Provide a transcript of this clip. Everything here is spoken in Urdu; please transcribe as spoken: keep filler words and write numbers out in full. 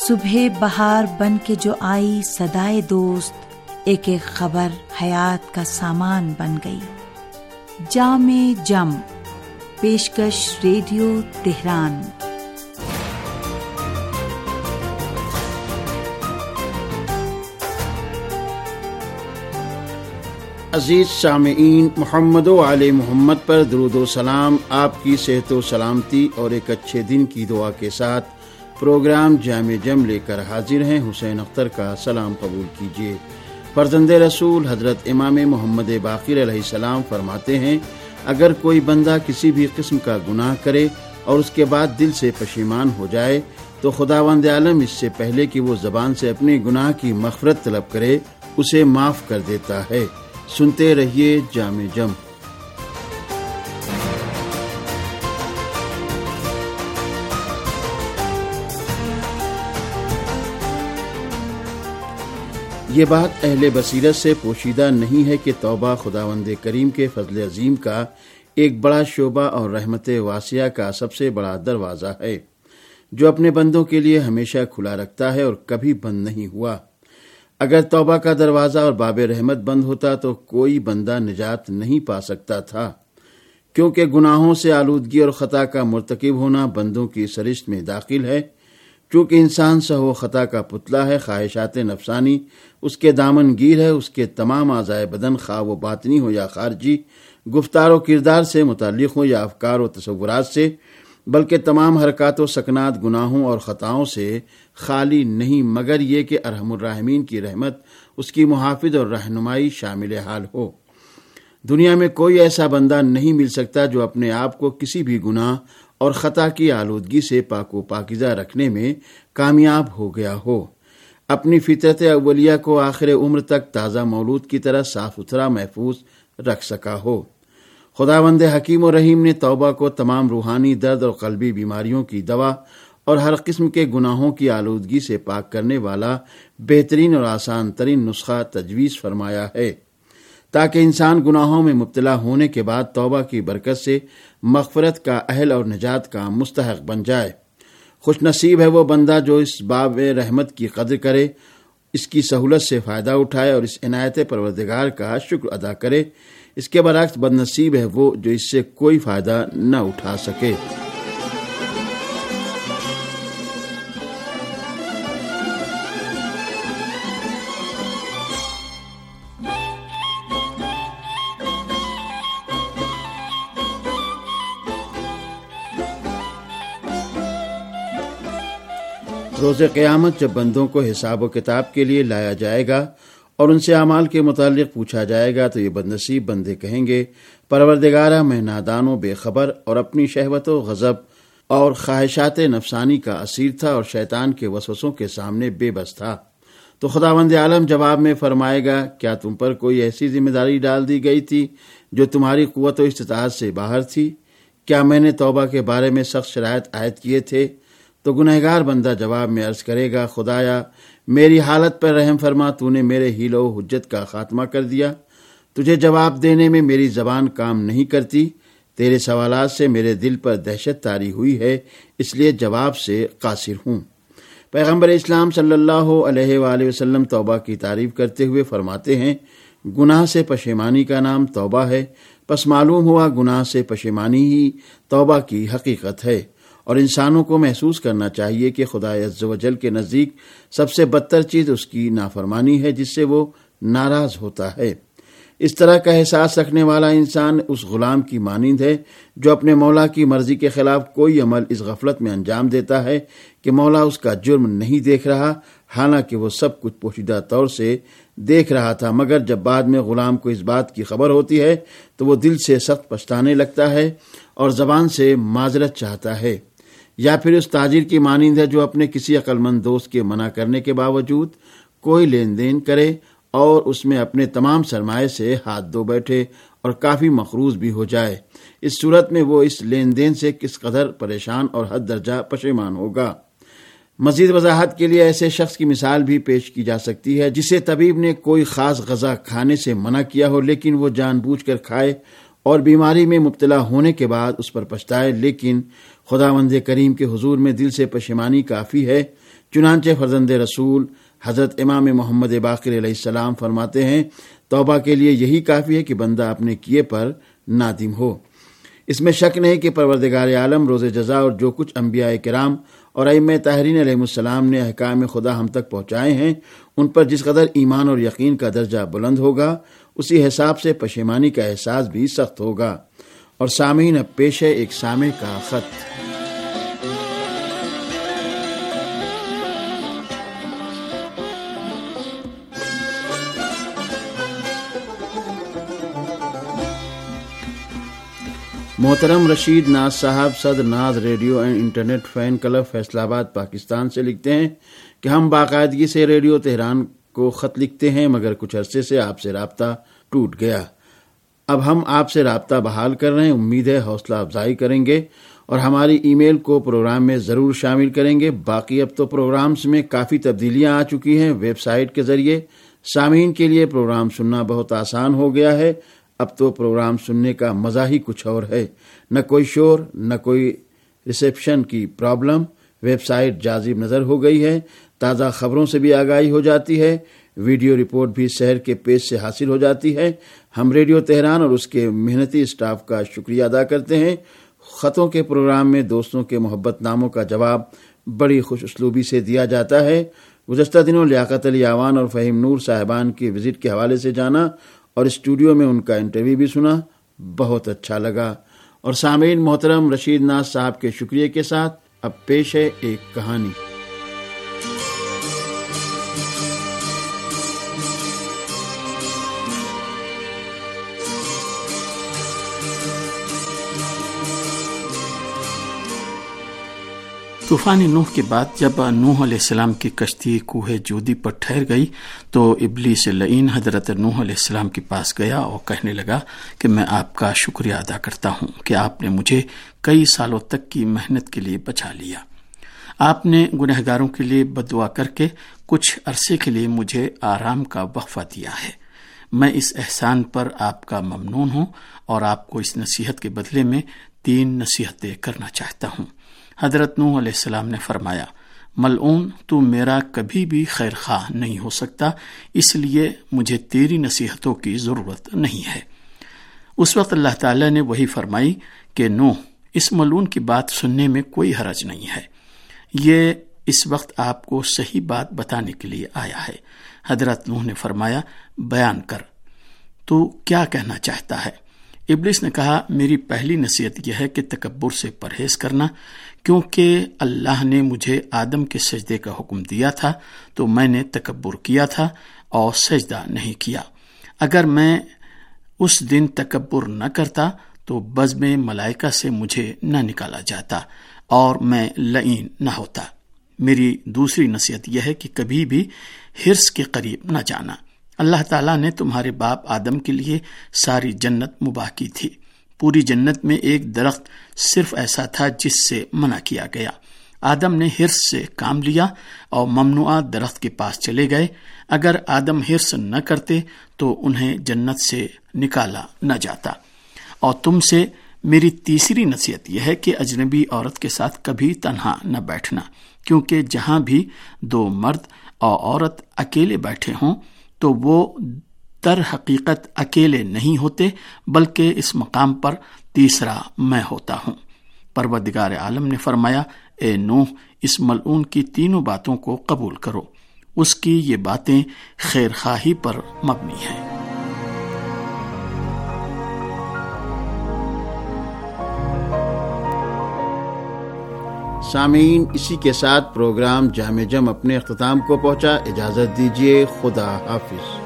صبح بہار بن کے جو آئی صدائے دوست، ایک ایک خبر حیات کا سامان بن گئی۔ جام جم، پیشکش ریڈیو تہران۔ عزیز سامعین، محمد و آل محمد پر درود و سلام، آپ کی صحت و سلامتی اور ایک اچھے دن کی دعا کے ساتھ پروگرام جام جم لے کر حاضر ہیں۔ حسین اختر کا سلام قبول کیجیے۔ فرزند رسول حضرت امام محمد باقر علیہ السلام فرماتے ہیں، اگر کوئی بندہ کسی بھی قسم کا گناہ کرے اور اس کے بعد دل سے پشیمان ہو جائے تو خداوند عالم اس سے پہلے کہ وہ زبان سے اپنے گناہ کی مغفرت طلب کرے اسے معاف کر دیتا ہے۔ سنتے رہیے جام جم۔ یہ بات اہل بصیرت سے پوشیدہ نہیں ہے کہ توبہ خداوند کریم کے فضل عظیم کا ایک بڑا شعبہ اور رحمت واسعہ کا سب سے بڑا دروازہ ہے، جو اپنے بندوں کے لیے ہمیشہ کھلا رکھتا ہے اور کبھی بند نہیں ہوا۔ اگر توبہ کا دروازہ اور باب رحمت بند ہوتا تو کوئی بندہ نجات نہیں پا سکتا تھا، کیونکہ گناہوں سے آلودگی اور خطا کا مرتکب ہونا بندوں کی سرشت میں داخل ہے۔ چونکہ انسان سہو خطا کا پتلا ہے، خواہشات نفسانی اس کے دامن گیر ہے، اس کے تمام اعضائے بدن خواہ و باطنی ہو یا خارجی، گفتار و کردار سے متعلق ہو یا افکار و تصورات سے، بلکہ تمام حرکات و سکنات گناہوں اور خطاؤں سے خالی نہیں، مگر یہ کہ ارحم الراحمین کی رحمت، اس کی محافظ اور رہنمائی شامل حال ہو۔ دنیا میں کوئی ایسا بندہ نہیں مل سکتا جو اپنے آپ کو کسی بھی گناہ اور خطا کی آلودگی سے پاک و پاکیزہ رکھنے میں کامیاب ہو گیا ہو، اپنی فطرت اولیہ کو آخر عمر تک تازہ مولود کی طرح صاف ستھرا محفوظ رکھ سکا ہو۔ خداوند حکیم و رحیم نے توبہ کو تمام روحانی درد اور قلبی بیماریوں کی دوا اور ہر قسم کے گناہوں کی آلودگی سے پاک کرنے والا بہترین اور آسان ترین نسخہ تجویز فرمایا ہے، تاکہ انسان گناہوں میں مبتلا ہونے کے بعد توبہ کی برکت سے مغفرت کا اہل اور نجات کا مستحق بن جائے۔ خوش نصیب ہے وہ بندہ جو اس باب رحمت کی قدر کرے، اس کی سہولت سے فائدہ اٹھائے اور اس عنایت پروردگار کا شکر ادا کرے۔ اس کے برعکس بد نصیب ہے وہ جو اس سے کوئی فائدہ نہ اٹھا سکے۔ روز قیامت جب بندوں کو حساب و کتاب کے لیے لایا جائے گا اور ان سے اعمال کے متعلق پوچھا جائے گا تو یہ بد نصیب بندے کہیں گے، پروردگارا میں نادان و بے خبر اور اپنی شہوت و غضب اور خواہشات نفسانی کا اسیر تھا اور شیطان کے وسوسوں کے سامنے بے بس تھا۔ تو خداوند عالم جواب میں فرمائے گا، کیا تم پر کوئی ایسی ذمہ داری ڈال دی گئی تھی جو تمہاری قوت و استطاعت سے باہر تھی؟ کیا میں نے توبہ کے بارے میں سخت شرائط عائد کیے تھے؟ تو گنہگار بندہ جواب میں عرض کرے گا، خدایا میری حالت پر رحم فرما، تو نے میرے حیل و حجت کا خاتمہ کر دیا۔ تجھے جواب دینے میں میری زبان کام نہیں کرتی، تیرے سوالات سے میرے دل پر دہشت طاری ہوئی ہے، اس لیے جواب سے قاصر ہوں۔ پیغمبر اسلام صلی اللہ علیہ وآلہ وسلم توبہ کی تعریف کرتے ہوئے فرماتے ہیں، گناہ سے پشیمانی کا نام توبہ ہے، پس معلوم ہوا گناہ سے پشیمانی ہی توبہ کی حقیقت ہے، اور انسانوں کو محسوس کرنا چاہیے کہ خدا عز و جل کے نزدیک سب سے بدتر چیز اس کی نافرمانی ہے جس سے وہ ناراض ہوتا ہے۔ اس طرح کا احساس رکھنے والا انسان اس غلام کی مانند ہے جو اپنے مولا کی مرضی کے خلاف کوئی عمل اس غفلت میں انجام دیتا ہے کہ مولا اس کا جرم نہیں دیکھ رہا، حالانکہ وہ سب کچھ پوشیدہ طور سے دیکھ رہا تھا، مگر جب بعد میں غلام کو اس بات کی خبر ہوتی ہے تو وہ دل سے سخت پچھتانے لگتا ہے اور زبان سے معذرت چاہتا ہے۔ یا پھر اس تاجر کی مانند ہے جو اپنے کسی عقل مند دوست کے منع کرنے کے باوجود کوئی لین دین کرے اور اس میں اپنے تمام سرمایے سے ہاتھ دھو بیٹھے اور کافی مقروض بھی ہو جائے۔ اس صورت میں وہ اس لین دین سے کس قدر پریشان اور حد درجہ پشیمان ہوگا۔ مزید وضاحت کے لیے ایسے شخص کی مثال بھی پیش کی جا سکتی ہے جسے طبیب نے کوئی خاص غذا کھانے سے منع کیا ہو لیکن وہ جان بوجھ کر کھائے اور بیماری میں مبتلا ہونے کے بعد اس پر پچھتائے، لیکن خداوند کریم کے حضور میں دل سے پشیمانی کافی ہے۔ چنانچہ فرزند رسول حضرت امام محمد باقر علیہ السلام فرماتے ہیں، توبہ کے لیے یہی کافی ہے کہ بندہ اپنے کیے پر نادم ہو۔ اس میں شک نہیں کہ پروردگار عالم روز جزا اور جو کچھ انبیاء کرام اور ائمہ طاہرین علیہ السلام نے احکام خدا ہم تک پہنچائے ہیں، ان پر جس قدر ایمان اور یقین کا درجہ بلند ہوگا، اسی حساب سے پشیمانی کا احساس بھی سخت ہوگا۔ اور سامعین، اب پیش ہے ایک سامع کا خط۔ محترم رشید ناز صاحب، صدر Naz radio and internet fan club Faisalabad Pakistan سے لکھتے ہیں کہ ہم باقاعدگی سے ریڈیو تہران کو خط لکھتے ہیں، مگر کچھ عرصے سے آپ سے رابطہ ٹوٹ گیا۔ اب ہم آپ سے رابطہ بحال کر رہے ہیں، امید ہے حوصلہ افزائی کریں گے اور ہماری ای میل کو پروگرام میں ضرور شامل کریں گے۔ باقی اب تو پروگرامز میں کافی تبدیلیاں آ چکی ہیں ویب سائٹ کے ذریعے۔ سامعین کے لیے پروگرام سننا بہت آسان ہو گیا ہے۔ اب تو پروگرام سننے کا مزہ ہی کچھ اور ہے، نہ کوئی شور، نہ کوئی ریسیپشن کی پرابلم۔ ویب سائٹ جاذب نظر ہو گئی ہے، تازہ خبروں سے بھی آگاہی ہو جاتی ہے، ویڈیو رپورٹ بھی شہر کے پیج سے حاصل ہو جاتی ہے۔ ہم ریڈیو تہران اور اس کے محنتی اسٹاف کا شکریہ ادا کرتے ہیں۔ خطوں کے پروگرام میں دوستوں کے محبت ناموں کا جواب بڑی خوش اسلوبی سے دیا جاتا ہے۔ گزشتہ دنوں لیاقت علی آوان اور فہیم نور صاحبان کی وزٹ کے حوالے سے جانا اور اسٹوڈیو میں ان کا انٹرویو بھی سنا، بہت اچھا لگا۔ اور سامعین، محترم رشید ناز صاحب کے شکریہ کے ساتھ اب پیش ہے ایک کہانی۔ طوفان نوح کے بعد جب نوح علیہ السلام کی کشتی کوہ جودی پر ٹھہر گئی تو ابلیس لعین حضرت نوح علیہ السلام کے پاس گیا اور کہنے لگا کہ میں آپ کا شکریہ ادا کرتا ہوں کہ آپ نے مجھے کئی سالوں تک کی محنت کے لیے بچا لیا۔ آپ نے گنہگاروں کے لیے بددعا کر کے کچھ عرصے کے لیے مجھے آرام کا وقفہ دیا ہے۔ میں اس احسان پر آپ کا ممنون ہوں اور آپ کو اس نصیحت کے بدلے میں تین نصیحتیں کرنا چاہتا ہوں۔ حضرت نوح علیہ السلام نے فرمایا، ملعون، تو میرا کبھی بھی خیر خواہ نہیں ہو سکتا، اس لیے مجھے تیری نصیحتوں کی ضرورت نہیں ہے۔ اس وقت اللہ تعالیٰ نے وہی فرمائی کہ نوح، اس ملعون کی بات سننے میں کوئی حرج نہیں ہے، یہ اس وقت آپ کو صحیح بات بتانے کے لیے آیا ہے۔ حضرت نوح نے فرمایا، بیان کر، تو کیا کہنا چاہتا ہے؟ ابلیس نے کہا، میری پہلی نصیحت یہ ہے کہ تکبر سے پرہیز کرنا، کیونکہ اللہ نے مجھے آدم کے سجدے کا حکم دیا تھا تو میں نے تکبر کیا تھا اور سجدہ نہیں کیا۔ اگر میں اس دن تکبر نہ کرتا تو بزم ملائکہ سے مجھے نہ نکالا جاتا اور میں لعین نہ ہوتا۔ میری دوسری نصیحت یہ ہے کہ کبھی بھی حرص کے قریب نہ جانا۔ اللہ تعالیٰ نے تمہارے باپ آدم کے لیے ساری جنت مباح کی تھی۔ پوری جنت میں ایک درخت صرف ایسا تھا جس سے منع کیا گیا۔ آدم نے حرص سے کام لیا اور ممنوعہ درخت کے پاس چلے گئے۔ اگر آدم حرص نہ کرتے تو انہیں جنت سے نکالا نہ جاتا۔ اور تم سے میری تیسری نصیحت یہ ہے کہ اجنبی عورت کے ساتھ کبھی تنہا نہ بیٹھنا، کیونکہ جہاں بھی دو مرد اور عورت اکیلے بیٹھے ہوں تو وہ در حقیقت اکیلے نہیں ہوتے، بلکہ اس مقام پر تیسرا میں ہوتا ہوں۔ پروردگار عالم نے فرمایا، اے نوح، اس ملعون کی تینوں باتوں کو قبول کرو، اس کی یہ باتیں خیر خواہی پر مبنی ہیں۔ سامعین، اسی کے ساتھ پروگرام جامع جم اپنے اختتام کو پہنچا۔ اجازت دیجیے، خدا حافظ۔